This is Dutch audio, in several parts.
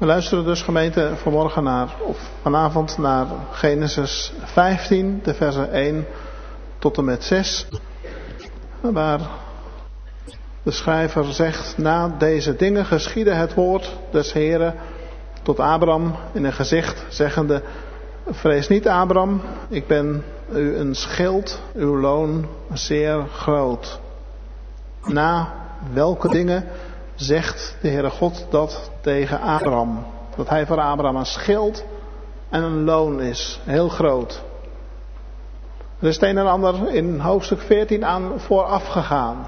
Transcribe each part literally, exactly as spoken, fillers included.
We luisteren dus gemeente vanmorgen naar, of vanavond naar Genesis vijftien, de versen één tot en met zes. Waar de schrijver zegt, na deze dingen geschiedde het woord des Heeren tot Abraham in een gezicht, zeggende, vrees niet Abraham, ik ben u een schild, uw loon zeer groot. Na welke dingen zegt de Heere God dat tegen Abraham? Dat hij voor Abraham een schild en een loon is, heel groot. Er is het een en ander in hoofdstuk veertien aan vooraf gegaan.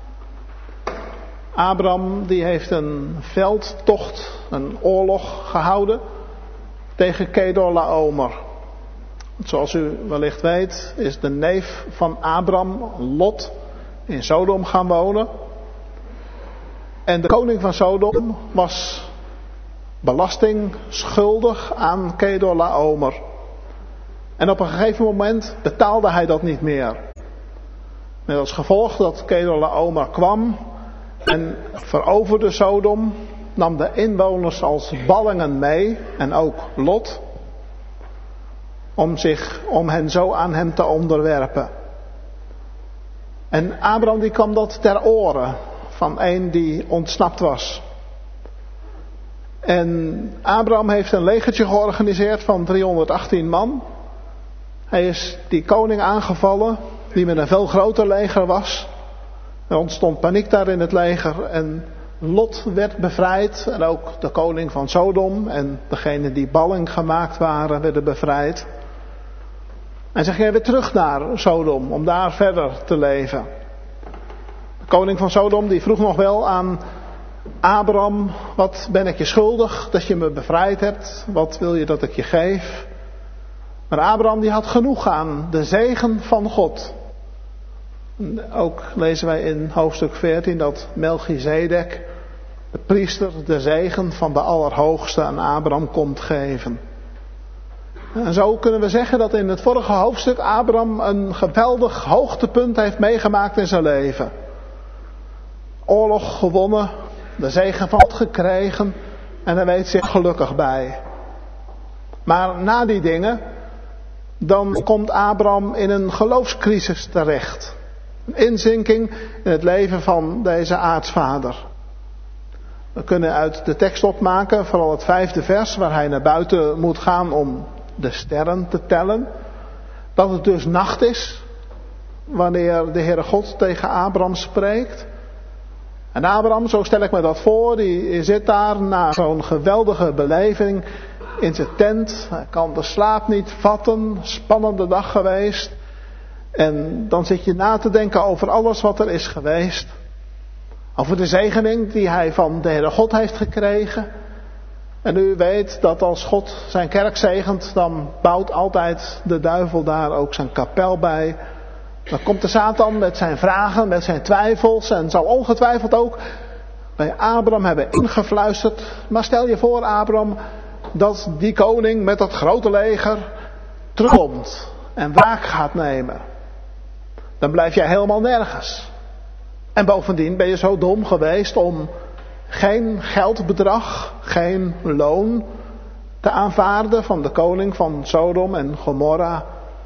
Abraham die heeft een veldtocht, een oorlog gehouden tegen Kedorlaomer. Zoals u wellicht weet is de neef van Abraham, Lot, in Sodom gaan wonen. En de koning van Sodom was belasting schuldig aan Kedorlaomer. En op een gegeven moment betaalde hij dat niet meer. Met als gevolg dat Kedorlaomer kwam en veroverde Sodom, nam de inwoners als ballingen mee, en ook Lot, om, zich, om hen zo aan hem te onderwerpen. En Abraham die kwam dat ter oren van een die ontsnapt was. En Abraham heeft een legertje georganiseerd van driehonderdachttien man. Hij is die koning aangevallen, die met een veel groter leger was. Er ontstond paniek daar in het leger en Lot werd bevrijd. En ook de koning van Sodom en degenen die balling gemaakt waren werden bevrijd. En ze gingen weer terug naar Sodom om daar verder te leven. De koning van Sodom die vroeg nog wel aan Abraham, wat ben ik je schuldig dat je me bevrijd hebt? Wat wil je dat ik je geef? Maar Abraham die had genoeg aan de zegen van God. Ook lezen wij in hoofdstuk veertien dat Melchizedek, de priester, de zegen van de Allerhoogste aan Abraham komt geven. En zo kunnen we zeggen dat in het vorige hoofdstuk Abraham een geweldig hoogtepunt heeft meegemaakt in zijn leven. Oorlog gewonnen, de zegen van God gekregen en hij weet zich gelukkig bij. Maar na die dingen, dan komt Abraham in een geloofscrisis terecht. Een inzinking in het leven van deze aartsvader. We kunnen uit de tekst opmaken, vooral het vijfde vers, waar hij naar buiten moet gaan om de sterren te tellen. Dat het dus nacht is, wanneer de Heere God tegen Abraham spreekt. En Abraham, zo stel ik me dat voor, die zit daar na zo'n geweldige beleving in zijn tent. Hij kan de slaap niet vatten, spannende dag geweest. En dan zit je na te denken over alles wat er is geweest. Over de zegening die hij van de Heere God heeft gekregen. En u weet dat als God zijn kerk zegent, dan bouwt altijd de duivel daar ook zijn kapel bij. Dan komt de Satan met zijn vragen, met zijn twijfels en zal ongetwijfeld ook bij Abraham hebben ingefluisterd. Maar stel je voor, Abraham, dat die koning met dat grote leger terugkomt en wraak gaat nemen. Dan blijf jij helemaal nergens. En bovendien ben je zo dom geweest om geen geldbedrag, geen loon te aanvaarden van de koning van Sodom en Gomorra.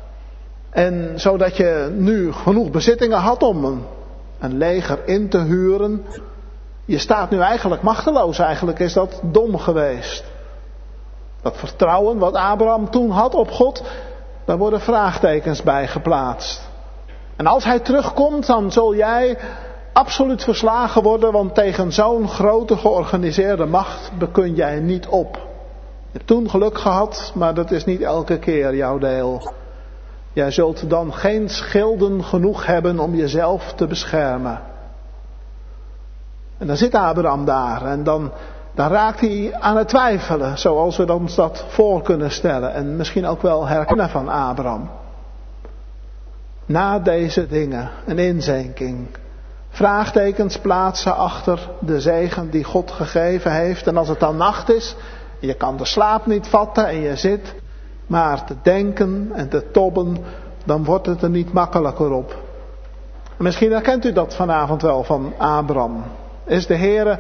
En zodat je nu genoeg bezittingen had om een, een leger in te huren. Je staat nu eigenlijk machteloos. Eigenlijk is dat dom geweest. Dat vertrouwen wat Abraham toen had op God, daar worden vraagtekens bij geplaatst. En als hij terugkomt, dan zul jij absoluut verslagen worden, want tegen zo'n grote georganiseerde macht bekun jij niet op. Je hebt toen geluk gehad, maar dat is niet elke keer jouw deel. Jij zult dan geen schilden genoeg hebben om jezelf te beschermen. En dan zit Abraham daar en dan, dan raakt hij aan het twijfelen, zoals we ons dat voor kunnen stellen. En misschien ook wel herkennen van Abraham. Na deze dingen, een inzinking. Vraagtekens plaatsen achter de zegen die God gegeven heeft. En als het dan nacht is, je kan de slaap niet vatten en je zit maar te denken en te tobben, dan wordt het er niet makkelijker op. Misschien herkent u dat vanavond wel van Abraham. Is de Heere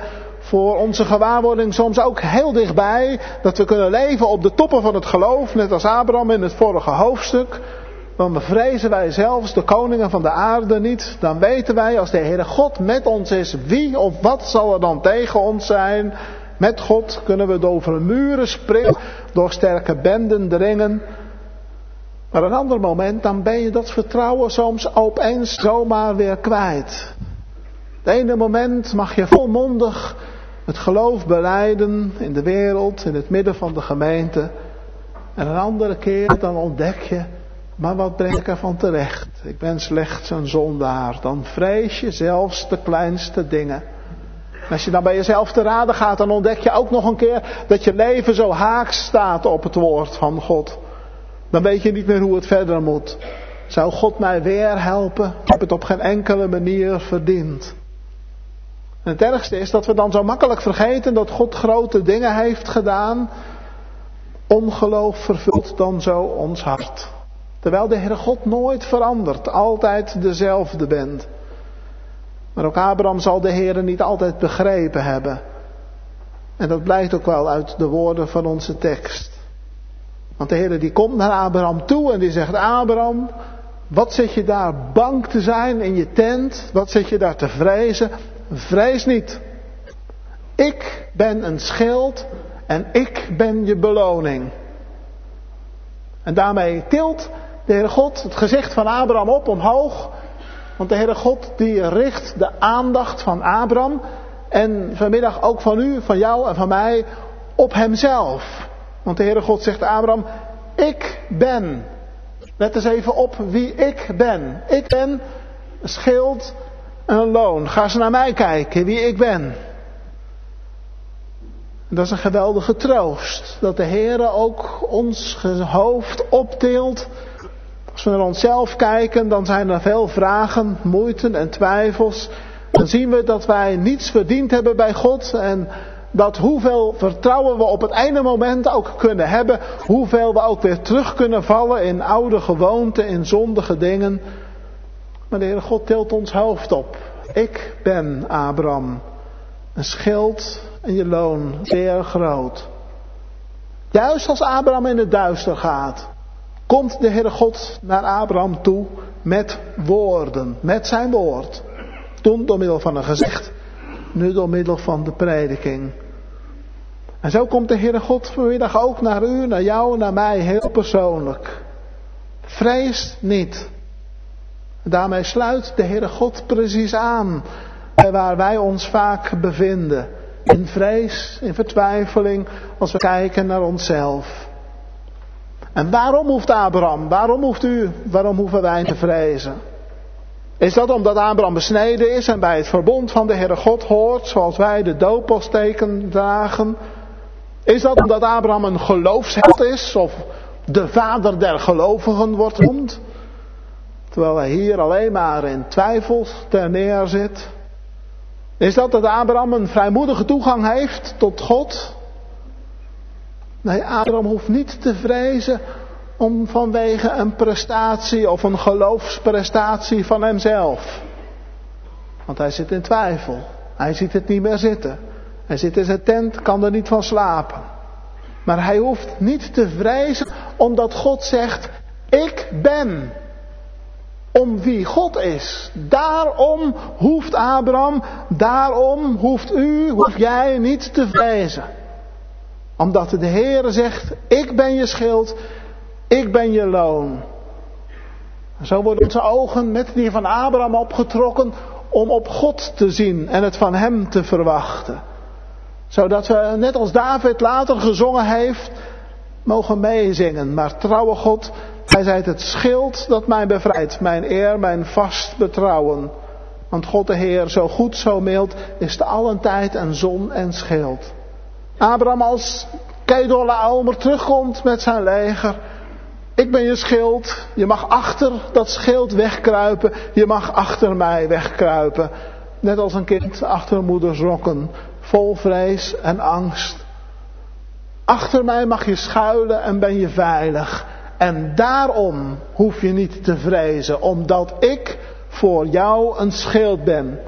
voor onze gewaarwording soms ook heel dichtbij. Dat we kunnen leven op de toppen van het geloof, net als Abraham in het vorige hoofdstuk. Dan bevrezen wij zelfs de koningen van de aarde niet. Dan weten wij, als de Heere God met ons is, wie of wat zal er dan tegen ons zijn? Met God kunnen we over muren springen, door sterke benden dringen. Maar een ander moment, dan ben je dat vertrouwen soms opeens zomaar weer kwijt. Het ene moment mag je volmondig het geloof belijden in de wereld, in het midden van de gemeente. En een andere keer dan ontdek je, maar wat breng ik ervan terecht? Ik ben slechts een zondaar. Dan vrees je zelfs de kleinste dingen. En als je dan bij jezelf te raden gaat, dan ontdek je ook nog een keer dat je leven zo haaks staat op het woord van God. Dan weet je niet meer hoe het verder moet. Zou God mij weer helpen? Ik heb het op geen enkele manier verdiend. En het ergste is dat we dan zo makkelijk vergeten dat God grote dingen heeft gedaan. Ongeloof vervult dan zo ons hart. Terwijl de Heere God nooit verandert, altijd dezelfde bent. Maar ook Abraham zal de Heere niet altijd begrepen hebben. En dat blijkt ook wel uit de woorden van onze tekst. Want de Heere die komt naar Abraham toe en die zegt: Abraham, wat zit je daar bang te zijn in je tent? Wat zit je daar te vrezen? Vrees niet. Ik ben een schild en ik ben je beloning. En daarmee tilt de Heere God het gezicht van Abraham op omhoog. Want de Heere God die richt de aandacht van Abraham en vanmiddag ook van u, van jou en van mij op hemzelf. Want de Heere God zegt Abraham: ik ben. Let eens even op wie ik ben. Ik ben een schild en een loon. Ga eens naar mij kijken wie ik ben. En dat is een geweldige troost. Dat de Heere ook ons hoofd optilt. Als we naar onszelf kijken, dan zijn er veel vragen, moeiten en twijfels. Dan zien we dat wij niets verdiend hebben bij God. En dat hoeveel vertrouwen we op het ene moment ook kunnen hebben. Hoeveel we ook weer terug kunnen vallen in oude gewoonten, in zondige dingen. Maar de Heere God tilt ons hoofd op. Ik ben Abraham. Een schild en je loon zeer groot. Juist als Abraham in het duister gaat, komt de Heere God naar Abraham toe met woorden, met zijn woord. Toen door middel van een gezicht, nu door middel van de prediking. En zo komt de Heere God vanmiddag ook naar u, naar jou, naar mij heel persoonlijk. Vrees niet. Daarmee sluit de Heere God precies aan bij waar wij ons vaak bevinden. In vrees, in vertwijfeling, als we kijken naar onszelf. En waarom hoeft Abraham, waarom hoeft u, waarom hoeven wij te vrezen? Is dat omdat Abraham besneden is en bij het verbond van de Heere God hoort, zoals wij de doopelsteken dragen? Is dat omdat Abraham een geloofsheld is, of de vader der gelovigen wordt genoemd? Terwijl hij hier alleen maar in twijfels ter neer zit. Is dat dat Abraham een vrijmoedige toegang heeft tot God? Nee, Abraham hoeft niet te vrezen om vanwege een prestatie of een geloofsprestatie van hemzelf. Want hij zit in twijfel. Hij ziet het niet meer zitten. Hij zit in zijn tent, kan er niet van slapen. Maar hij hoeft niet te vrezen omdat God zegt: ik ben. Om wie God is. Daarom hoeft Abraham, daarom hoeft u, hoef jij niet te vrezen. Omdat de Heere zegt: ik ben je schild, ik ben je loon. En zo worden onze ogen met die van Abraham opgetrokken om op God te zien en het van hem te verwachten. Zodat we, net als David later gezongen heeft, mogen meezingen. Maar trouwe God, Hij zijt het schild dat mij bevrijdt, mijn eer, mijn vast betrouwen. Want God de Heer, zo goed, zo mild, is te allen tijd een zon en schild. Abraham als Kedorlaomer terugkomt met zijn leger. Ik ben je schild, je mag achter dat schild wegkruipen, je mag achter mij wegkruipen. Net als een kind achter moeders rokken, vol vrees en angst. Achter mij mag je schuilen en ben je veilig. En daarom hoef je niet te vrezen, omdat ik voor jou een schild ben.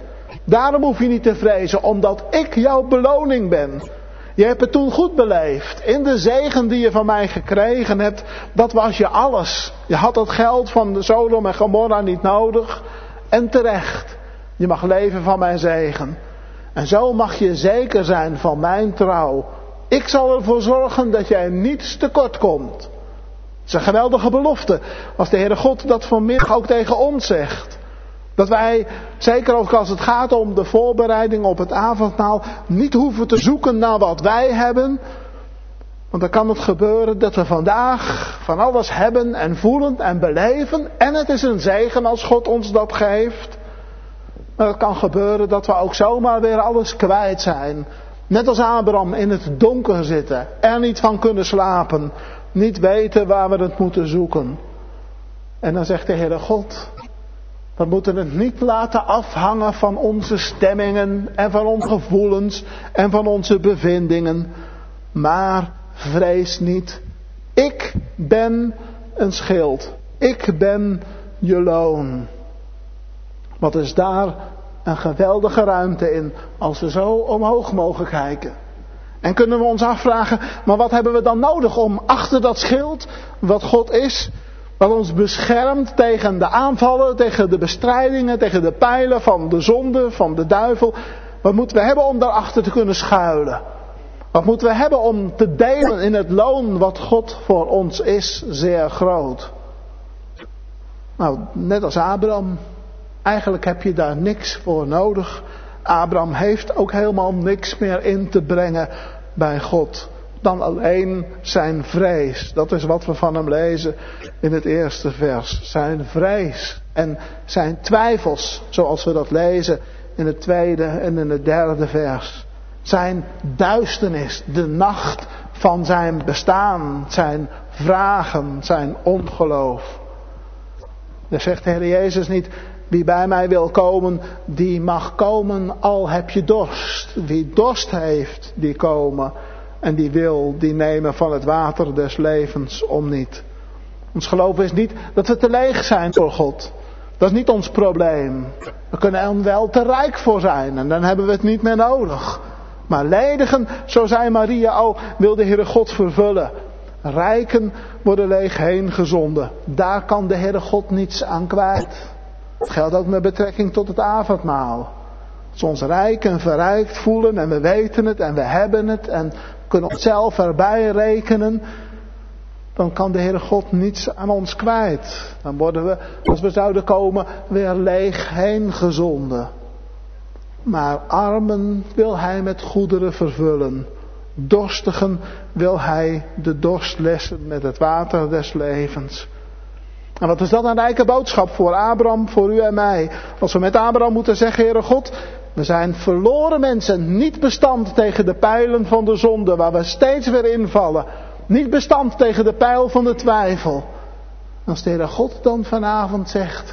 Daarom hoef je niet te vrezen, omdat ik jouw beloning ben. Je hebt het toen goed beleefd. In de zegen die je van mij gekregen hebt, dat was je alles. Je had het geld van de Sodom en Gomorra niet nodig. En terecht. Je mag leven van mijn zegen. En zo mag je zeker zijn van mijn trouw. Ik zal ervoor zorgen dat jij niets tekort komt. Het is een geweldige belofte. Als de Heere God dat vanmiddag ook tegen ons zegt. Dat wij, zeker ook als het gaat om de voorbereiding op het avondmaal, niet hoeven te zoeken naar wat wij hebben. Want dan kan het gebeuren dat we vandaag van alles hebben en voelen en beleven. En het is een zegen als God ons dat geeft. Maar het kan gebeuren dat we ook zomaar weer alles kwijt zijn. Net als Abraham in het donker zitten. Er niet van kunnen slapen. Niet weten waar we het moeten zoeken. En dan zegt de Heere God: we moeten het niet laten afhangen van onze stemmingen en van onze gevoelens en van onze bevindingen. Maar vrees niet. Ik ben een schild. Ik ben je loon. Wat is daar een geweldige ruimte in als we zo omhoog mogen kijken. En kunnen we ons afvragen, maar wat hebben we dan nodig om achter dat schild, wat God is, wat ons beschermt tegen de aanvallen, tegen de bestrijdingen, tegen de pijlen van de zonde, van de duivel. Wat moeten we hebben om daarachter te kunnen schuilen? Wat moeten we hebben om te delen in het loon wat God voor ons is, zeer groot? Nou, net als Abraham. Eigenlijk heb je daar niks voor nodig. Abraham heeft ook helemaal niks meer in te brengen bij God. Dan alleen zijn vrees. Dat is wat we van hem lezen in het eerste vers. Zijn vrees en zijn twijfels, zoals we dat lezen in het tweede en in het derde vers. Zijn duisternis, de nacht van zijn bestaan, zijn vragen, zijn ongeloof. Dan zegt de Heer Jezus niet: wie bij mij wil komen, die mag komen al heb je dorst. Wie dorst heeft, die komen. En die wil, die nemen van het water des levens om niet. Ons geloof is niet dat we te leeg zijn voor God. Dat is niet ons probleem. We kunnen er wel te rijk voor zijn en dan hebben we het niet meer nodig. Maar ledigen, zo zei Maria al, wil de Heere God vervullen. Rijken worden leeg heen gezonden. Daar kan de Heere God niets aan kwijt. Dat geldt ook met betrekking tot het avondmaal. Als we ons rijk en verrijkt voelen en we weten het en we hebben het en kunnen onszelf erbij rekenen, dan kan de Heere God niets aan ons kwijt. Dan worden we, als we zouden komen, weer leeg heen gezonden. Maar armen wil hij met goederen vervullen. Dorstigen wil hij de dorst lessen met het water des levens. En wat is dat een rijke boodschap voor Abraham, voor u en mij. Als we met Abraham moeten zeggen: Heere God, we zijn verloren mensen. Niet bestand tegen de pijlen van de zonde, waar we steeds weer invallen. Niet bestand tegen de pijl van de twijfel. Als de Heere God dan vanavond zegt: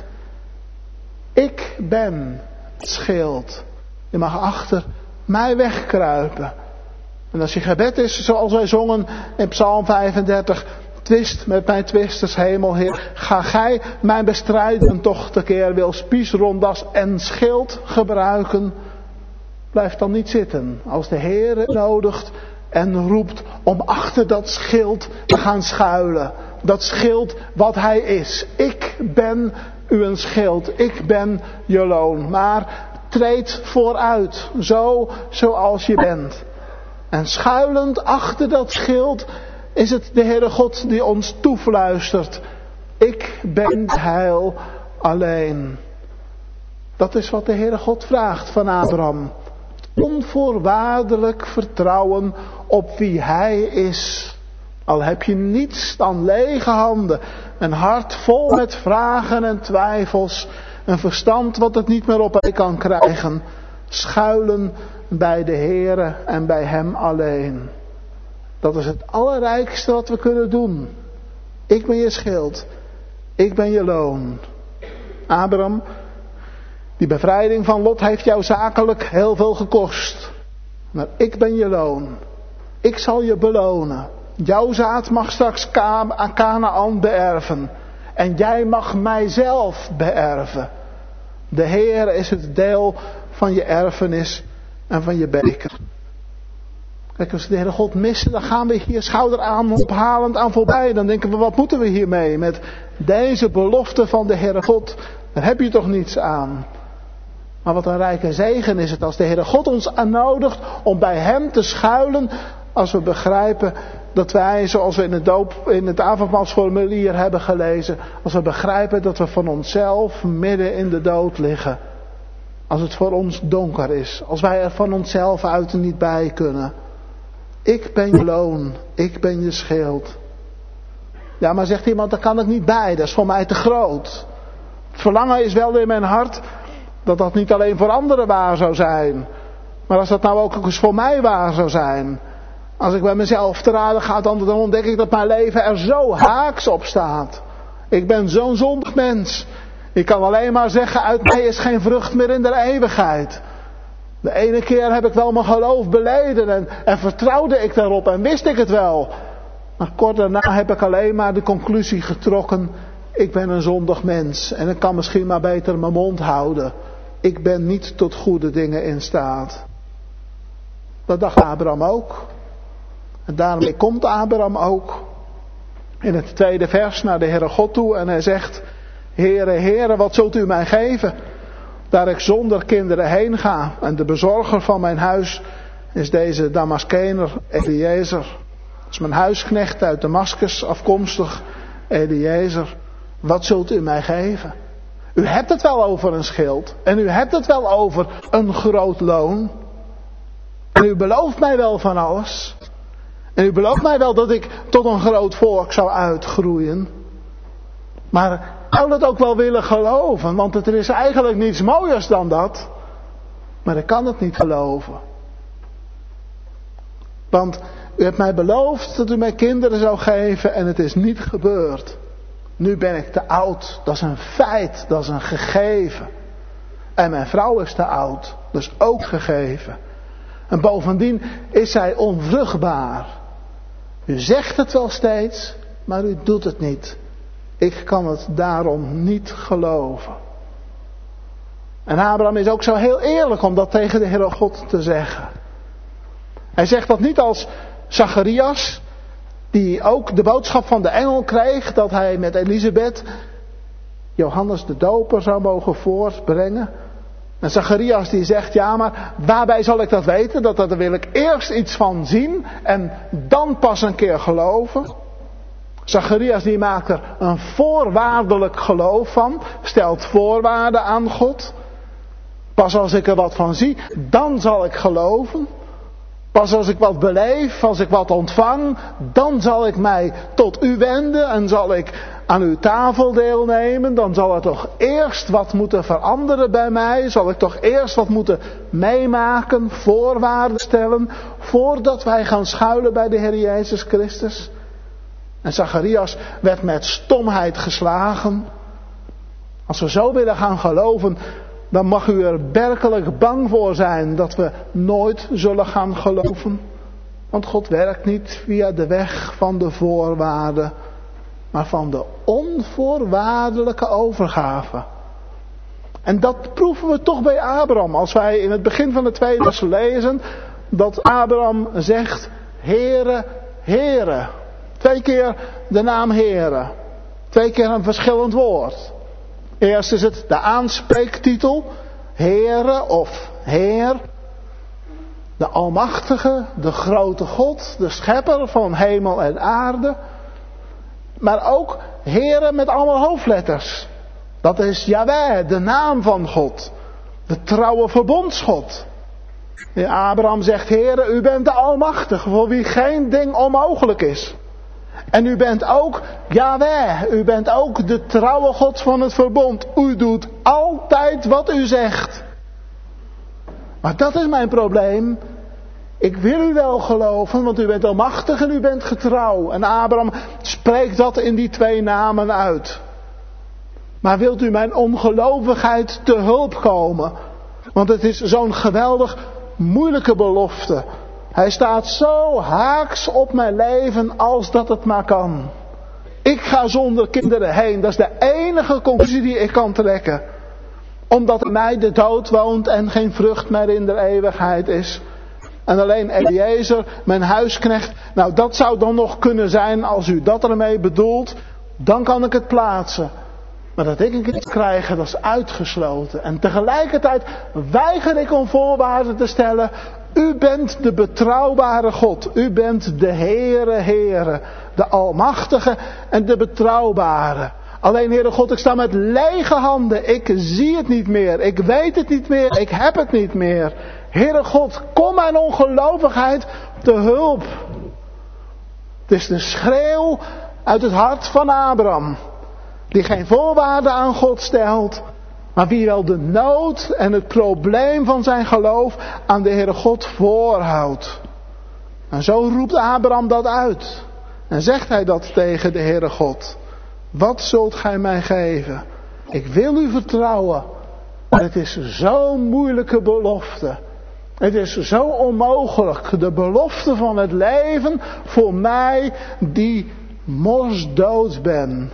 ik ben het schild. Je mag achter mij wegkruipen. En als je gebed is, zoals wij zongen in Psalm vijfendertig... twist met mijn twisters, hemelheer. Ga gij mijn bestrijden toch tekeer. Wil spies, rondas en schild gebruiken. Blijf dan niet zitten. Als de Heer nodigt en roept om achter dat schild te gaan schuilen. Dat schild wat hij is. Ik ben uw schild. Ik ben je loon. Maar treed vooruit. Zo zoals je bent. En schuilend achter dat schild is het de Heere God die ons toefluistert: ik ben het heil alleen. Dat is wat de Heere God vraagt van Abraham. Onvoorwaardelijk vertrouwen op wie hij is. Al heb je niets dan lege handen, een hart vol met vragen en twijfels, een verstand wat het niet meer op hij kan krijgen. Schuilen bij de Heere en bij hem alleen. Dat is het allerrijkste wat we kunnen doen. Ik ben je schild. Ik ben je loon. Abraham, die bevrijding van Lot heeft jou zakelijk heel veel gekost. Maar ik ben je loon. Ik zal je belonen. Jouw zaad mag straks Kanaan beërven. En jij mag mijzelf beërven. De Heer is het deel van je erfenis en van je beker. Kijk, als we de Heere God missen, dan gaan we hier schouder aan ophalend aan voorbij. Dan denken we, wat moeten we hiermee? Met deze belofte van de Heere God, daar heb je toch niets aan. Maar wat een rijke zegen is het als de Heere God ons aannodigt om bij Hem te schuilen. Als we begrijpen dat wij, zoals we in het, doop, in het avondmaalsformulier hebben gelezen. Als we begrijpen dat we van onszelf midden in de dood liggen. Als het voor ons donker is. Als wij er van onszelf uit er niet bij kunnen. Ik ben je loon. Ik ben je schild. Ja, maar zegt iemand, daar kan ik niet bij. Dat is voor mij te groot. Het verlangen is wel in mijn hart dat dat niet alleen voor anderen waar zou zijn. Maar als dat nou ook eens voor mij waar zou zijn. Als ik bij mezelf te raden ga, dan ontdek ik dat mijn leven er zo haaks op staat. Ik ben zo'n zondig mens. Ik kan alleen maar zeggen, uit mij is geen vrucht meer in de eeuwigheid. De ene keer heb ik wel mijn geloof beleden en, en vertrouwde ik daarop en wist ik het wel. Maar kort daarna heb ik alleen maar de conclusie getrokken, ik ben een zondig mens en ik kan misschien maar beter mijn mond houden. Ik ben niet tot goede dingen in staat. Dat dacht Abraham ook. En daarmee komt Abraham ook in het tweede vers naar de Heere God toe en hij zegt, Heere, Heere, wat zult u mij geven? Daar ik zonder kinderen heen ga. En de bezorger van mijn huis is deze Damaskener Eliezer. Dat is mijn huisknecht uit Damaskus afkomstig. Eliezer, wat zult u mij geven? U hebt het wel over een schild. En u hebt het wel over een groot loon. En u belooft mij wel van alles. En u belooft mij wel dat ik tot een groot volk zou uitgroeien. Maar ik zou dat ook wel willen geloven. Want er is eigenlijk niets mooiers dan dat. Maar ik kan het niet geloven. Want u hebt mij beloofd dat u mij kinderen zou geven. En het is niet gebeurd. Nu ben ik te oud. Dat is een feit. Dat is een gegeven. En mijn vrouw is te oud. Dat is ook gegeven. En bovendien is zij onvruchtbaar. U zegt het wel steeds. Maar u doet het niet. Ik kan het daarom niet geloven. En Abraham is ook zo heel eerlijk om dat tegen de Heere God te zeggen. Hij zegt dat niet als Zacharias, die ook de boodschap van de engel kreeg dat hij met Elisabeth Johannes de Doper zou mogen voortbrengen. En Zacharias die zegt, ja, maar waarbij zal ik dat weten? Dat, dat, daar wil ik eerst iets van zien en dan pas een keer geloven. Zacharias die maakt er een voorwaardelijk geloof van. Stelt voorwaarden aan God. Pas als ik er wat van zie, dan zal ik geloven. Pas als ik wat beleef, als ik wat ontvang, dan zal ik mij tot u wenden en zal ik aan uw tafel deelnemen. Dan zal er toch eerst wat moeten veranderen bij mij. Zal ik toch eerst wat moeten meemaken, voorwaarden stellen, voordat wij gaan schuilen bij de Heer Jezus Christus. En Zacharias werd met stomheid geslagen. Als we zo willen gaan geloven, dan mag u er werkelijk bang voor zijn dat we nooit zullen gaan geloven. Want God werkt niet via de weg van de voorwaarden, maar van de onvoorwaardelijke overgave. En dat proeven we toch bij Abraham. Als wij in het begin van de tweede vers lezen dat Abraham zegt, Heere, Heere. Twee keer de naam Heere. Twee keer een verschillend woord. Eerst is het de aanspreektitel. Heere of Heer. De Almachtige, de grote God, de schepper van hemel en aarde. Maar ook Heere met allemaal hoofdletters. Dat is Jahweh, de naam van God. De trouwe verbondsgod. En Abraham zegt, Heere, u bent de Almachtige, voor wie geen ding onmogelijk is. En u bent ook Jahweh, u bent ook de trouwe God van het verbond. U doet altijd wat u zegt. Maar dat is mijn probleem. Ik wil u wel geloven, want u bent almachtig en u bent getrouw. En Abraham spreekt dat in die twee namen uit. Maar wilt u mijn ongelovigheid te hulp komen? Want het is zo'n geweldig moeilijke belofte. Hij staat zo haaks op mijn leven als dat het maar kan. Ik ga zonder kinderen heen. Dat is de enige conclusie die ik kan trekken. Omdat in mij de dood woont en geen vrucht meer in de eeuwigheid is. En alleen Eliezer, mijn huisknecht. Nou, dat zou dan nog kunnen zijn als u dat ermee bedoelt. Dan kan ik het plaatsen. Maar dat ik een kind krijgen, dat is uitgesloten. En tegelijkertijd weiger ik om voorwaarden te stellen. U bent de betrouwbare God. U bent de Heere, Heere. De Almachtige en de betrouwbare. Alleen, Heere God, ik sta met lege handen. Ik zie het niet meer. Ik weet het niet meer. Ik heb het niet meer. Heere God, kom mijn ongelovigheid te hulp. Het is de schreeuw uit het hart van Abraham. Die geen voorwaarden aan God stelt. Maar wie wel de nood en het probleem van zijn geloof aan de Heere God voorhoudt. En zo roept Abraham dat uit. En zegt hij dat tegen de Heere God. Wat zult gij mij geven? Ik wil u vertrouwen. Maar het is zo'n moeilijke belofte. Het is zo onmogelijk. De belofte van het leven voor mij die morsdood ben.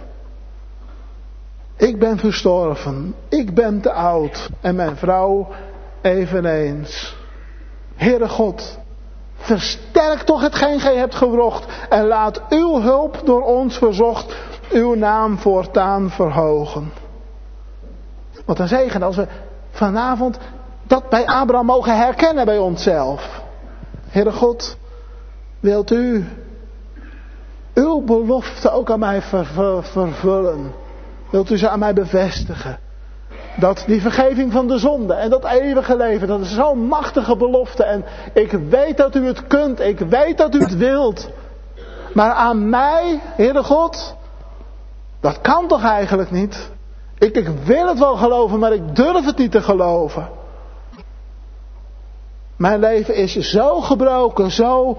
Ik ben verstorven. Ik ben te oud. En mijn vrouw eveneens. Heere God, versterk toch hetgeen gij hebt gewrocht. En laat uw hulp door ons verzocht uw naam voortaan verhogen. Wat een zegen als we vanavond dat bij Abraham mogen herkennen bij onszelf. Heere God, wilt u uw belofte ook aan mij ver, ver, vervullen? Wilt u ze aan mij bevestigen? Dat die vergeving van de zonde en dat eeuwige leven, dat is zo'n machtige belofte. En ik weet dat u het kunt, ik weet dat u het wilt. Maar aan mij, Heere God, dat kan toch eigenlijk niet? Ik, ik wil het wel geloven, maar ik durf het niet te geloven. Mijn leven is zo gebroken, zo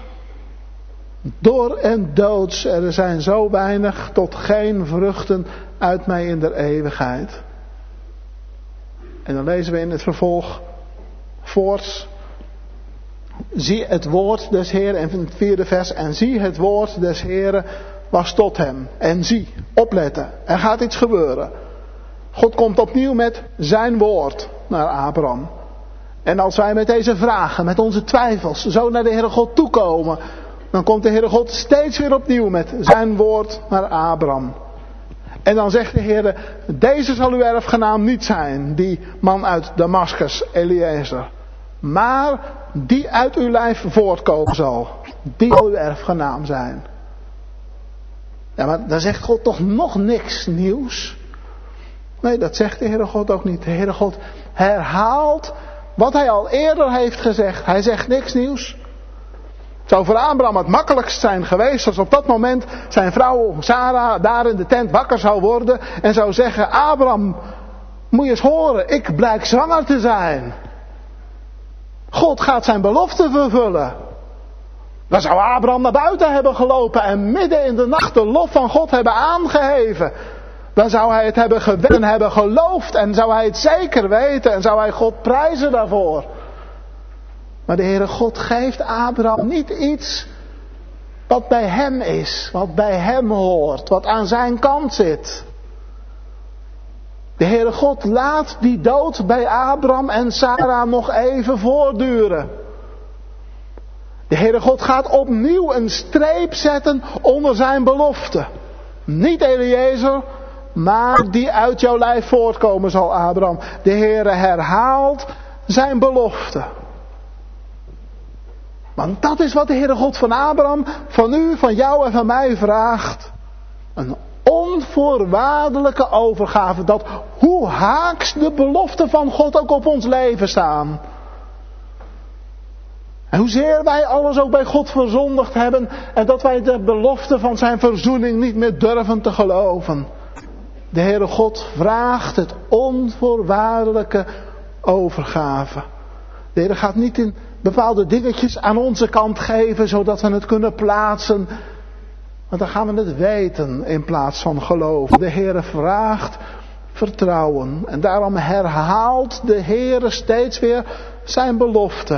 dor en doods. Er zijn zo weinig tot geen vruchten uit mij in de eeuwigheid. En dan lezen we in het vervolg voorts. Zie het woord des Heeren, en in het vierde vers. En zie het woord des Heeren was tot hem. En zie, opletten, er gaat iets gebeuren. God komt opnieuw met zijn woord naar Abraham. En als wij met deze vragen, met onze twijfels, zo naar de Heere God toekomen, dan komt de Heere God steeds weer opnieuw met zijn woord naar Abraham. En dan zegt de Heere, deze zal uw erfgenaam niet zijn, die man uit Damaskus, Eliezer. Maar die uit uw lijf voortkomen zal, die zal uw erfgenaam zijn. Ja, maar dan zegt God toch nog niks nieuws? Nee, dat zegt de Heere God ook niet. De Heere God herhaalt wat hij al eerder heeft gezegd. Hij zegt niks nieuws. Het zou voor Abraham het makkelijkst zijn geweest als op dat moment zijn vrouw Sarah daar in de tent wakker zou worden en zou zeggen, Abraham, moet je eens horen, ik blijk zwanger te zijn. God gaat zijn belofte vervullen. Dan zou Abraham naar buiten hebben gelopen en midden in de nacht de lof van God hebben aangeheven. Dan zou hij het hebben geweten, hebben geloofd en zou hij het zeker weten en zou hij God prijzen daarvoor. Maar de Heere God geeft Abraham niet iets wat bij hem is, wat bij hem hoort, wat aan zijn kant zit. De Heere God laat die dood bij Abraham en Sarah nog even voortduren. De Heere God gaat opnieuw een streep zetten onder zijn belofte. Niet Eliezer, maar die uit jouw lijf voortkomen zal, Abraham. De Heere herhaalt zijn belofte. Want dat is wat de Heere God van Abraham, van u, van jou en van mij vraagt. Een onvoorwaardelijke overgave. Dat hoe haaks de beloften van God ook op ons leven staan. En hoezeer wij alles ook bij God verzondigd hebben. En dat wij de belofte van zijn verzoening niet meer durven te geloven. De Heere God vraagt het onvoorwaardelijke overgave. De Heere gaat niet in bepaalde dingetjes aan onze kant geven, zodat we het kunnen plaatsen. Want dan gaan we het weten in plaats van geloven. De Heere vraagt vertrouwen. En daarom herhaalt de Heere steeds weer zijn belofte.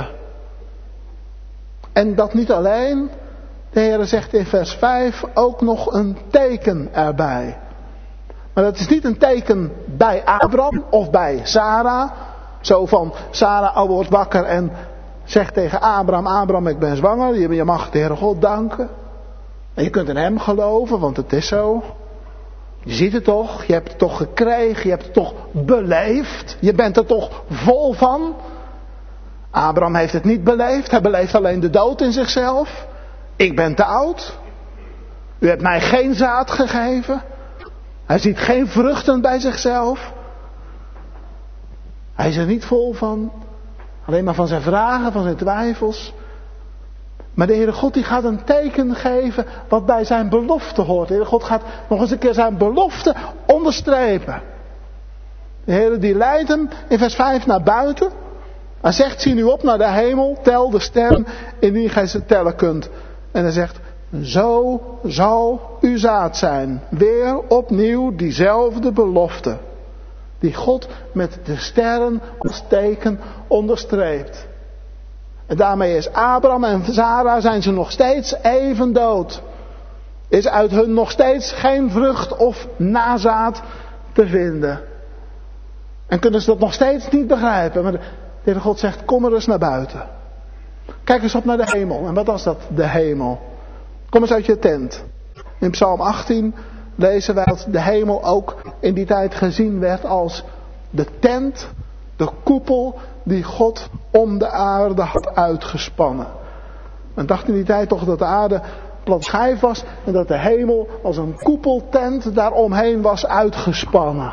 En dat niet alleen. De Heere zegt in vers vijf ook nog een teken erbij. Maar dat is niet een teken bij Abraham of bij Sarah. Zo van, Sarah wordt wakker en zegt tegen Abraham, Abraham, ik ben zwanger, je mag de Heere God danken. En je kunt in hem geloven, want het is zo. Je ziet het toch, je hebt het toch gekregen, je hebt het toch beleefd. Je bent er toch vol van. Abraham heeft het niet beleefd, hij beleeft alleen de dood in zichzelf. Ik ben te oud. U hebt mij geen zaad gegeven. Hij ziet geen vruchten bij zichzelf. Hij is er niet vol van. Alleen maar van zijn vragen, van zijn twijfels. Maar de Heere God die gaat een teken geven wat bij zijn belofte hoort. De Heere God gaat nog eens een keer zijn belofte onderstrepen. De Heere die leidt hem in vers vijf naar buiten. Hij zegt, zie nu op naar de hemel, tel de sterren indien gij ze tellen kunt. En hij zegt, zo zal uw zaad zijn. Weer opnieuw diezelfde belofte. Die God met de sterren als teken onderstreept. En daarmee is Abraham en Sarah zijn ze nog steeds even dood. Is uit hun nog steeds geen vrucht of nazaad te vinden. En kunnen ze dat nog steeds niet begrijpen. Maar de Heere God zegt, kom er eens naar buiten. Kijk eens op naar de hemel. En wat was dat, de hemel? Kom eens uit je tent. In Psalm achttien lezen wij dat de hemel ook in die tijd gezien werd als de tent, de koepel die God om de aarde had uitgespannen. Men dacht in die tijd toch dat de aarde plat schijf was en dat de hemel als een koepeltent daaromheen was uitgespannen.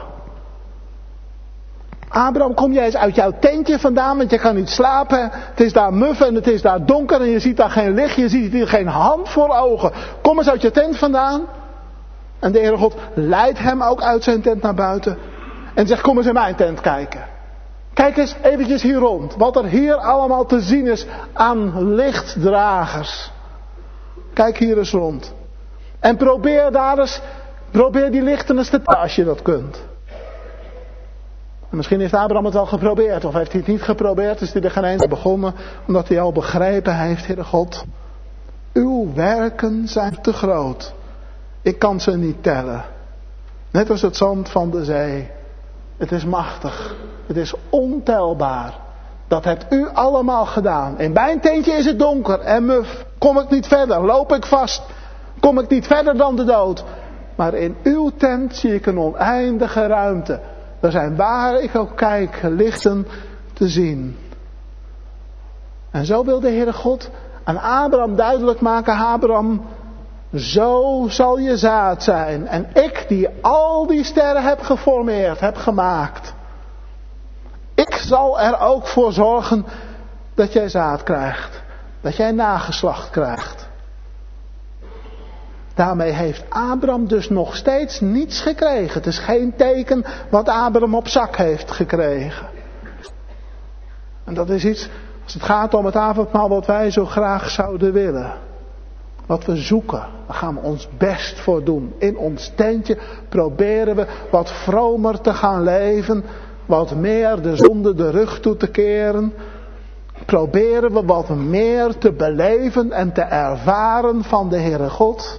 Abraham, kom jij eens uit jouw tentje vandaan, want je kan niet slapen. Het is daar muf en het is daar donker en je ziet daar geen licht, je ziet hier geen hand voor ogen. Kom eens uit je tent vandaan. En de Heere God leidt hem ook uit zijn tent naar buiten. En zegt, kom eens in mijn tent kijken. Kijk eens eventjes hier rond. Wat er hier allemaal te zien is aan lichtdragers. Kijk hier eens rond. En probeer daar eens, probeer die lichten eens te passen als je dat kunt. En misschien heeft Abraham het wel geprobeerd. Of heeft hij het niet geprobeerd. Is hij er geen eens begonnen. Omdat hij al begrepen heeft, Heere God. Uw werken zijn te groot. Ik kan ze niet tellen. Net als het zand van de zee. Het is machtig. Het is ontelbaar. Dat hebt u allemaal gedaan. In mijn tentje is het donker en muf. Kom ik niet verder, loop ik vast. Kom ik niet verder dan de dood. Maar in uw tent zie ik een oneindige ruimte. Er zijn waar ik ook kijk lichten te zien. En zo wil de Heere God aan Abraham duidelijk maken. Abraham, zo zal je zaad zijn. En ik die al die sterren heb geformeerd, heb gemaakt. Ik zal er ook voor zorgen dat jij zaad krijgt. Dat jij nageslacht krijgt. Daarmee heeft Abraham dus nog steeds niets gekregen. Het is geen teken wat Abraham op zak heeft gekregen. En dat is iets, als het gaat om het avondmaal, wat wij zo graag zouden willen. Wat we zoeken. Daar gaan we ons best voor doen. In ons tentje proberen we wat vromer te gaan leven. Wat meer de zonde de rug toe te keren. Proberen we wat meer te beleven en te ervaren van de Heere God.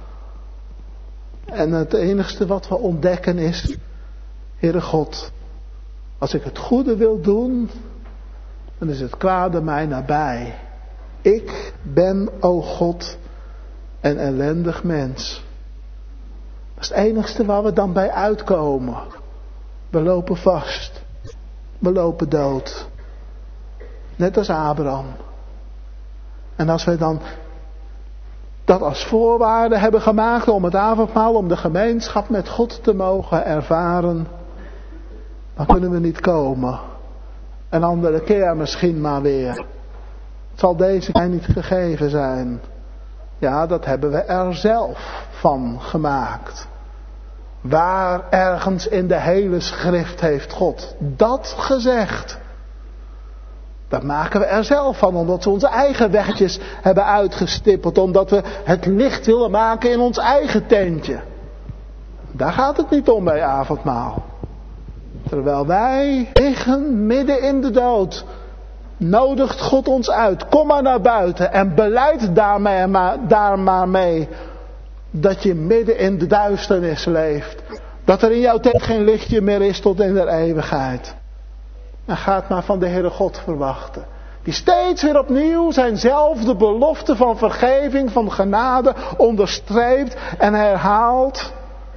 En het enigste wat we ontdekken is, Heere God, als ik het goede wil doen, dan is het kwade mij nabij. Ik ben, o God, een ellendig mens. Dat is het enigste waar we dan bij uitkomen. We lopen vast. We lopen dood. Net als Abraham. En als wij dan dat als voorwaarde hebben gemaakt om het avondmaal, om de gemeenschap met God te mogen ervaren, dan kunnen we niet komen. Een andere keer misschien maar weer. Het zal deze keer niet gegeven zijn. Ja, dat hebben we er zelf van gemaakt. Waar ergens in de hele schrift heeft God dat gezegd? Dat maken we er zelf van, omdat we onze eigen weggetjes hebben uitgestippeld. Omdat we het licht willen maken in ons eigen tentje. Daar gaat het niet om bij avondmaal. Terwijl wij liggen midden in de dood, nodigt God ons uit. Kom maar naar buiten en beleid daarmee, maar, daar maar mee dat je midden in de duisternis leeft. Dat er in jouw tent geen lichtje meer is tot in de eeuwigheid. En ga het maar van de Heere God verwachten. Die steeds weer opnieuw zijnzelfde belofte van vergeving, van genade onderstreept en herhaalt.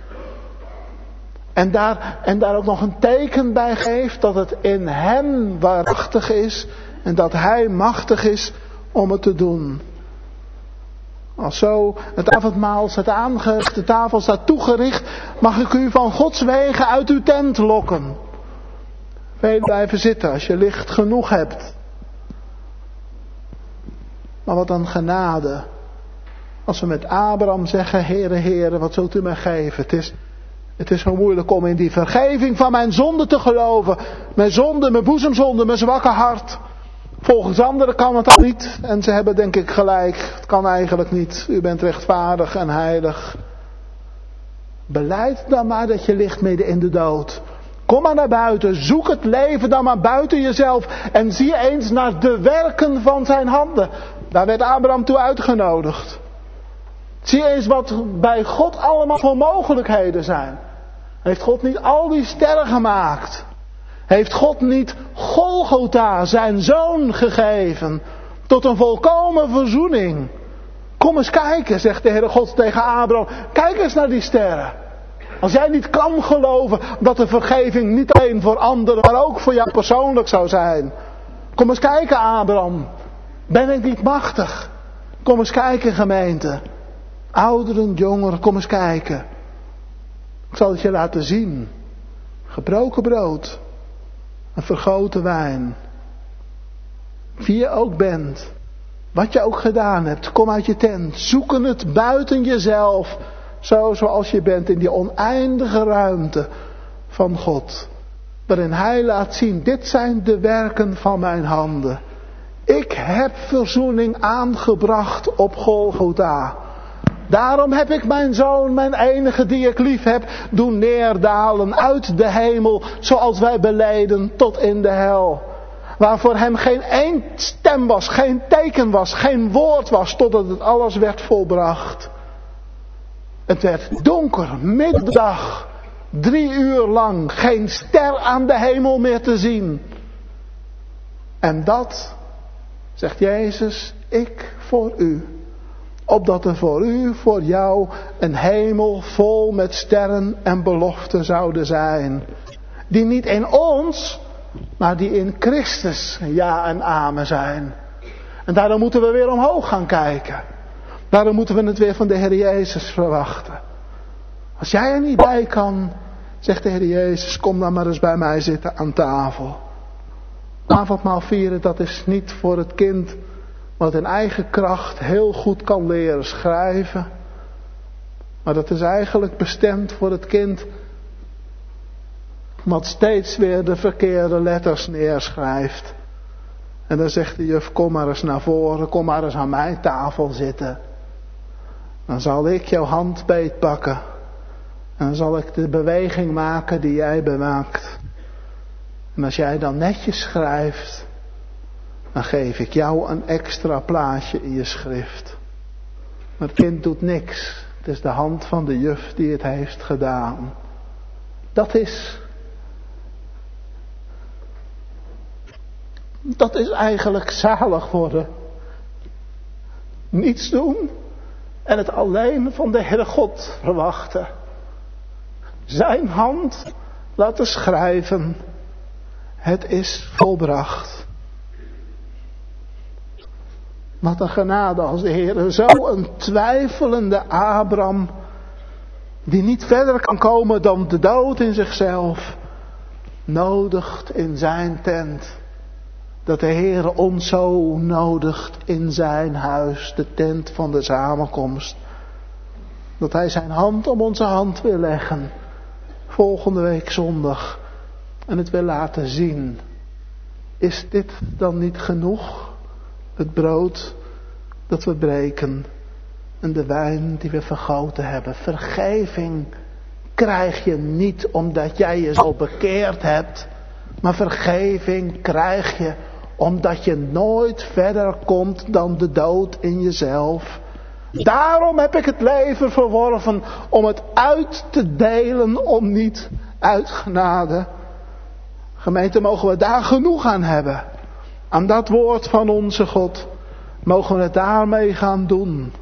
En daar, en daar ook nog een teken bij geeft dat het in hem waarachtig is en dat hij machtig is om het te doen. Als zo het avondmaal staat aangericht, de tafel staat toegericht, mag ik u van Gods wegen uit uw tent lokken. Wil je blijven zitten als je licht genoeg hebt. Maar wat een genade. Als we met Abraham zeggen, Heere, Heere, wat zult u mij geven? Het is, het is zo moeilijk om in die vergeving van mijn zonde te geloven. Mijn zonde, mijn boezemzonde, mijn zwakke hart. Volgens anderen kan het al niet. En ze hebben denk ik gelijk. Het kan eigenlijk niet. U bent rechtvaardig en heilig. Belijd dan maar dat je ligt midden in de dood. Kom maar naar buiten. Zoek het leven dan maar buiten jezelf. En zie eens naar de werken van zijn handen. Daar werd Abraham toe uitgenodigd. Zie eens wat bij God allemaal voor mogelijkheden zijn. Heeft God niet al die sterren gemaakt? Heeft God niet Golgotha, zijn zoon, gegeven tot een volkomen verzoening? Kom eens kijken, zegt de Heere God tegen Abraham. Kijk eens naar die sterren. Als jij niet kan geloven dat de vergeving niet alleen voor anderen, maar ook voor jou persoonlijk zou zijn. Kom eens kijken, Abraham. Ben ik niet machtig? Kom eens kijken, gemeente. Ouderen, jongeren, kom eens kijken. Ik zal het je laten zien. Gebroken brood. Een vergoten wijn. Wie je ook bent. Wat je ook gedaan hebt. Kom uit je tent. Zoeken het buiten jezelf. Zo zoals je bent in die oneindige ruimte van God. Waarin Hij laat zien. Dit zijn de werken van mijn handen. Ik heb verzoening aangebracht op Golgotha. Daarom heb ik mijn zoon, mijn enige die ik lief heb, doen neerdalen uit de hemel, zoals wij belijden, tot in de hel. Waar voor hem geen één stem was, geen teken was, geen woord was, totdat het alles werd volbracht. Het werd donker, middag, drie uur lang, geen ster aan de hemel meer te zien. En dat, zegt Jezus, ik voor u. Opdat er voor u, voor jou, een hemel vol met sterren en beloften zouden zijn. Die niet in ons, maar die in Christus ja en amen zijn. En daarom moeten we weer omhoog gaan kijken. Daarom moeten we het weer van de Heer Jezus verwachten. Als jij er niet bij kan, zegt de Heer Jezus, kom dan maar eens bij mij zitten aan tafel. Avondmaal vieren, dat is niet voor het kind wat in eigen kracht heel goed kan leren schrijven. Maar dat is eigenlijk bestemd voor het kind wat steeds weer de verkeerde letters neerschrijft. En dan zegt de juf, kom maar eens naar voren, kom maar eens aan mijn tafel zitten. Dan zal ik jouw hand beetpakken. En dan zal ik de beweging maken die jij bemaakt. En als jij dan netjes schrijft, dan geef ik jou een extra plaatje in je schrift. Maar het kind doet niks. Het is de hand van de juf die het heeft gedaan. Dat is... Dat is eigenlijk zalig worden. Niets doen en het alleen van de Heere God verwachten. Zijn hand laten schrijven. Het is volbracht. Wat een genade als de Heer zo een twijfelende Abraham, die niet verder kan komen dan de dood in zichzelf, nodigt in zijn tent. Dat de Heer ons zo nodigt in zijn huis, de tent van de samenkomst. Dat Hij zijn hand om onze hand wil leggen. Volgende week zondag. En het wil laten zien. Is dit dan niet genoeg? Het brood dat we breken. En de wijn die we vergoten hebben. Vergeving krijg je niet omdat jij je zo bekeerd hebt. Maar vergeving krijg je omdat je nooit verder komt dan de dood in jezelf. Daarom heb ik het leven verworven om het uit te delen, om niet uit genade. Gemeente, mogen we daar genoeg aan hebben. Aan dat woord van onze God. Mogen we het daarmee gaan doen.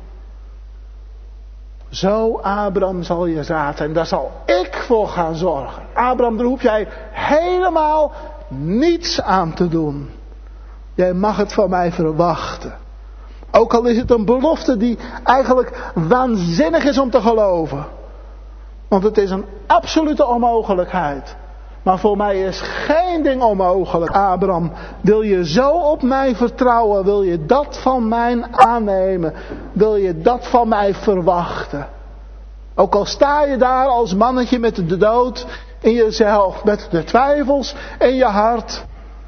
Zo, Abraham, zal je zaad zijn. Daar zal ik voor gaan zorgen. Abraham, daar hoef jij helemaal niets aan te doen. Jij mag het van mij verwachten. Ook al is het een belofte die eigenlijk waanzinnig is om te geloven. Want het is een absolute onmogelijkheid. Maar voor mij is geen ding onmogelijk. Abraham, wil je zo op mij vertrouwen? Wil je dat van mij aannemen? Wil je dat van mij verwachten? Ook al sta je daar als mannetje met de dood in jezelf. Met de twijfels in je hart.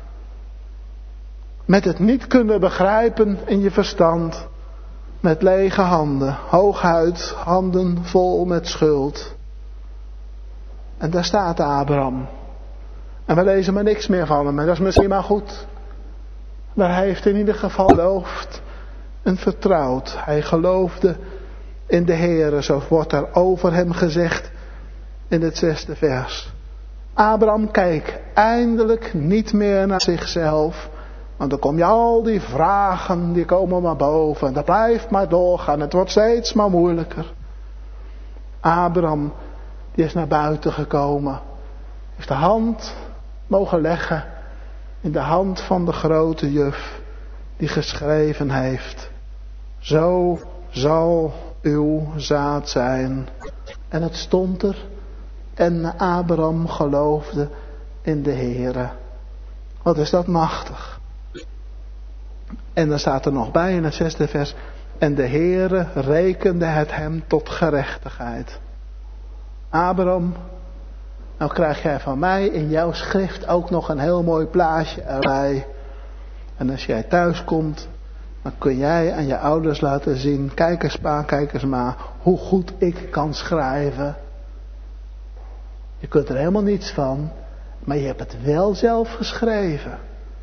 Met het niet kunnen begrijpen in je verstand. Met lege handen. Hooguit handen vol met schuld. En daar staat Abraham. En we lezen maar niks meer van hem. En dat is misschien maar goed. Maar hij heeft in ieder geval geloofd en vertrouwd. Hij geloofde in de Heere. Zo wordt er over hem gezegd in het zesde vers. Abraham, kijk eindelijk niet meer naar zichzelf. Want dan kom je al die vragen, die komen maar boven. En dat blijft maar doorgaan. Het wordt steeds maar moeilijker. Abraham, die is naar buiten gekomen. Heeft de hand mogen leggen in de hand van de grote juf. Die geschreven heeft. Zo zal uw zaad zijn. En het stond er. En Abraham geloofde in de Heere. Wat is dat machtig. En dan staat er nog bij in het zesde vers. En de Heere rekende het hem tot gerechtigheid. Abraham, nou krijg jij van mij in jouw schrift ook nog een heel mooi plaatje erbij. En als jij thuis komt, dan kun jij aan je ouders laten zien. Kijk eens pa, kijk eens ma, hoe goed ik kan schrijven. Je kunt er helemaal niets van, maar je hebt het wel zelf geschreven.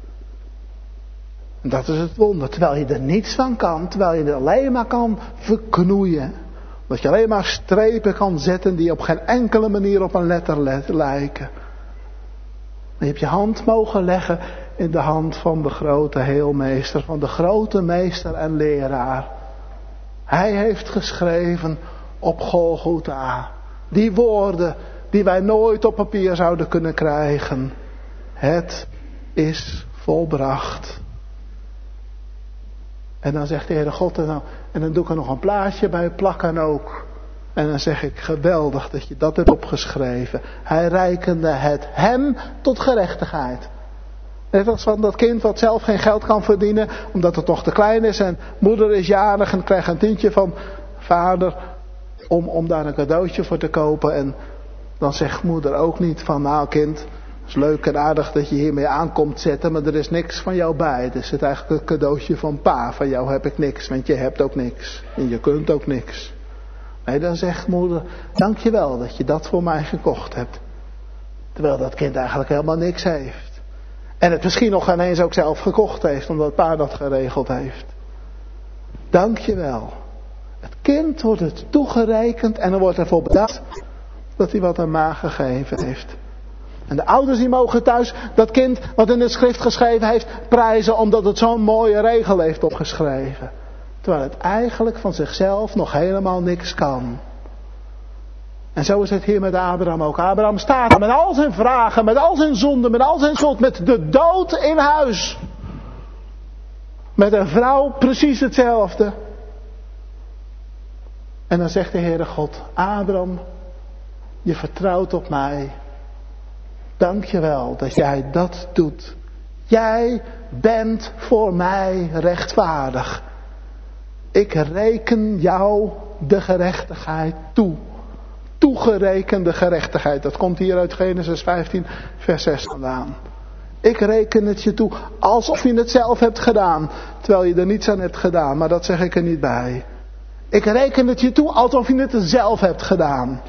En dat is het wonder. Terwijl je er niets van kan, terwijl je er alleen maar kan verknoeien. Dat je alleen maar strepen kan zetten die op geen enkele manier op een letter lijken. Je hebt je hand mogen leggen in de hand van de grote heelmeester, van de grote meester en leraar. Hij heeft geschreven op Golgotha. Die woorden die wij nooit op papier zouden kunnen krijgen. Het is volbracht. En dan zegt de Heere God, en dan, en dan doe ik er nog een plaatje bij plakken ook. En dan zeg ik, geweldig dat je dat hebt opgeschreven. Hij rekende het hem tot gerechtigheid. Net als van dat kind wat zelf geen geld kan verdienen, omdat het nog te klein is. En moeder is jarig en krijgt een tientje van vader om, om daar een cadeautje voor te kopen. En dan zegt moeder ook niet van, nou kind, het is leuk en aardig dat je hiermee aankomt zetten, maar er is niks van jou bij. Het is het eigenlijk een cadeautje van pa. Van jou heb ik niks, want je hebt ook niks. En je kunt ook niks. Nee, dan zegt moeder, dankjewel dat je dat voor mij gekocht hebt. Terwijl dat kind eigenlijk helemaal niks heeft. En het misschien nog ineens ook zelf gekocht heeft, omdat pa dat geregeld heeft. Dankjewel. Het kind wordt het toegerekend en dan wordt ervoor bedacht dat hij wat aan ma gegeven heeft. En de ouders die mogen thuis dat kind wat in de schrift geschreven heeft prijzen omdat het zo'n mooie regel heeft opgeschreven. Terwijl het eigenlijk van zichzelf nog helemaal niks kan. En zo is het hier met Abraham ook. Abraham staat er met al zijn vragen, met al zijn zonden, met al zijn schuld, met de dood in huis. Met een vrouw precies hetzelfde. En dan zegt de Heere God, Abraham, je vertrouwt op mij. Dank je wel dat jij dat doet. Jij bent voor mij rechtvaardig. Ik reken jou de gerechtigheid toe. Toegerekende gerechtigheid. Dat komt hier uit Genesis vijftien vers zes vandaan. Ik reken het je toe alsof je het zelf hebt gedaan. Terwijl je er niets aan hebt gedaan. Maar dat zeg ik er niet bij. Ik reken het je toe alsof je het zelf hebt gedaan.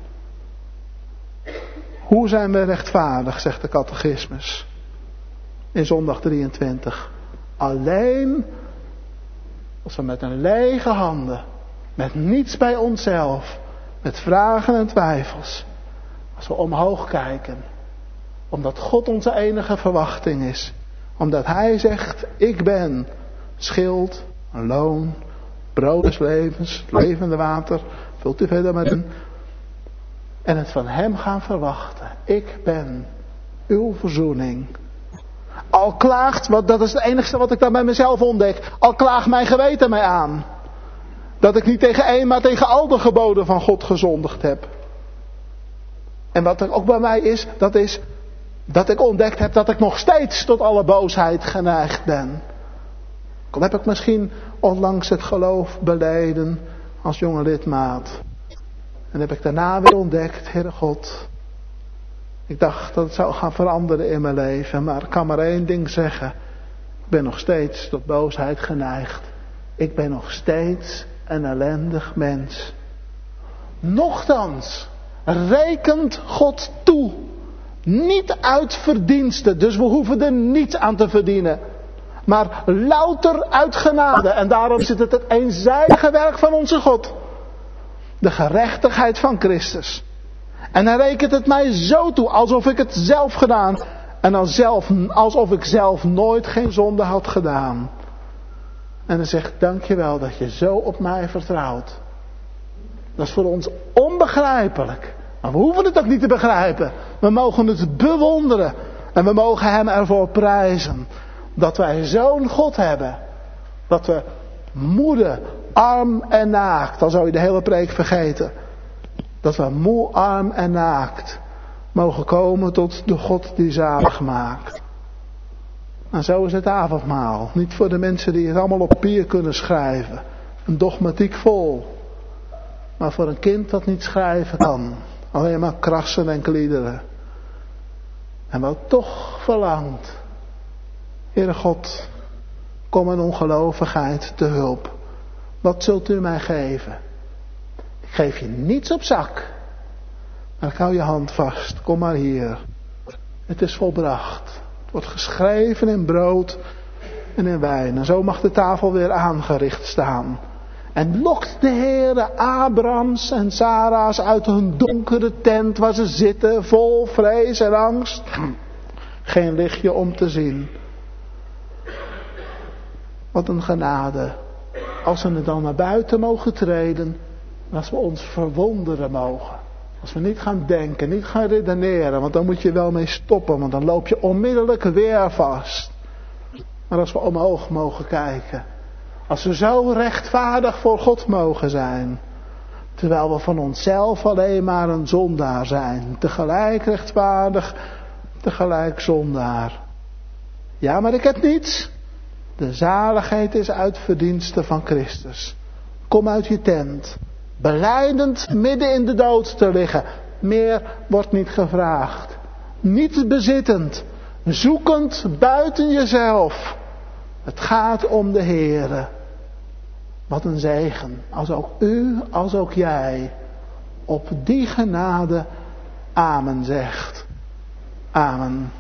Hoe zijn we rechtvaardig, zegt de catechismus. In zondag drieëntwintig. Alleen als we met een lege handen Met niets bij onszelf. Met vragen en twijfels. Als we omhoog kijken. Omdat God onze enige verwachting is. Omdat Hij zegt, ik ben schild, een loon, brood des levens, levende water. Vult u verder met een. En het van Hem gaan verwachten. Ik ben uw verzoening. Al klaagt, want dat is het enige wat ik dan bij mezelf ontdek. Al klaagt mijn geweten mij aan. Dat ik niet tegen één, maar tegen al de geboden van God gezondigd heb. En wat er ook bij mij is, dat is dat ik ontdekt heb dat ik nog steeds tot alle boosheid geneigd ben. Dan heb ik misschien onlangs het geloof beleden als jonge lidmaat. En heb ik daarna weer ontdekt, Heere God. Ik dacht dat het zou gaan veranderen in mijn leven. Maar ik kan maar één ding zeggen. Ik ben nog steeds tot boosheid geneigd. Ik ben nog steeds een ellendig mens. Nochtans rekent God toe. Niet uit verdiensten. Dus we hoeven er niets aan te verdienen. Maar louter uit genade. En daarom zit het het eenzijdige werk van onze God. De gerechtigheid van Christus. En hij rekent het mij zo toe, alsof ik het zelf gedaan. En als zelf, alsof ik zelf nooit geen zonde had gedaan. En hij zegt, dankjewel dat je zo op mij vertrouwt. Dat is voor ons onbegrijpelijk. Maar we hoeven het ook niet te begrijpen. We mogen het bewonderen. En we mogen hem ervoor prijzen. Dat wij zo'n God hebben. Dat we moede, arm en naakt. Dan zou je de hele preek vergeten. Dat we moe, arm en naakt mogen komen tot de God die zalig maakt. En zo is het avondmaal. Niet voor de mensen die het allemaal op papier kunnen schrijven. Een dogmatiek vol. Maar voor een kind dat niet schrijven kan. Alleen maar krassen en kliederen. En wat toch verlangt. Heere God, kom in ongelovigheid te hulp. Wat zult u mij geven? Ik geef je niets op zak. Maar ik hou je hand vast. Kom maar hier. Het is volbracht. Het wordt geschreven in brood en in wijn. En zo mag de tafel weer aangericht staan. En lokt de Heere Abrams en Sara's uit hun donkere tent waar ze zitten, vol vrees en angst. Geen lichtje om te zien. Wat een genade. Als we er dan naar buiten mogen treden. Als we ons verwonderen mogen. Als we niet gaan denken, niet gaan redeneren. Want dan moet je wel mee stoppen. Want dan loop je onmiddellijk weer vast. Maar als we omhoog mogen kijken. Als we zo rechtvaardig voor God mogen zijn. Terwijl we van onszelf alleen maar een zondaar zijn. Tegelijk rechtvaardig, tegelijk zondaar. Ja, maar ik heb niets. De zaligheid is uit verdiensten van Christus. Kom uit je tent. Belijdend midden in de dood te liggen. Meer wordt niet gevraagd. Niet bezittend. Zoekend buiten jezelf. Het gaat om de Heere. Wat een zegen. Als ook u, als ook jij. Op die genade amen zegt. Amen.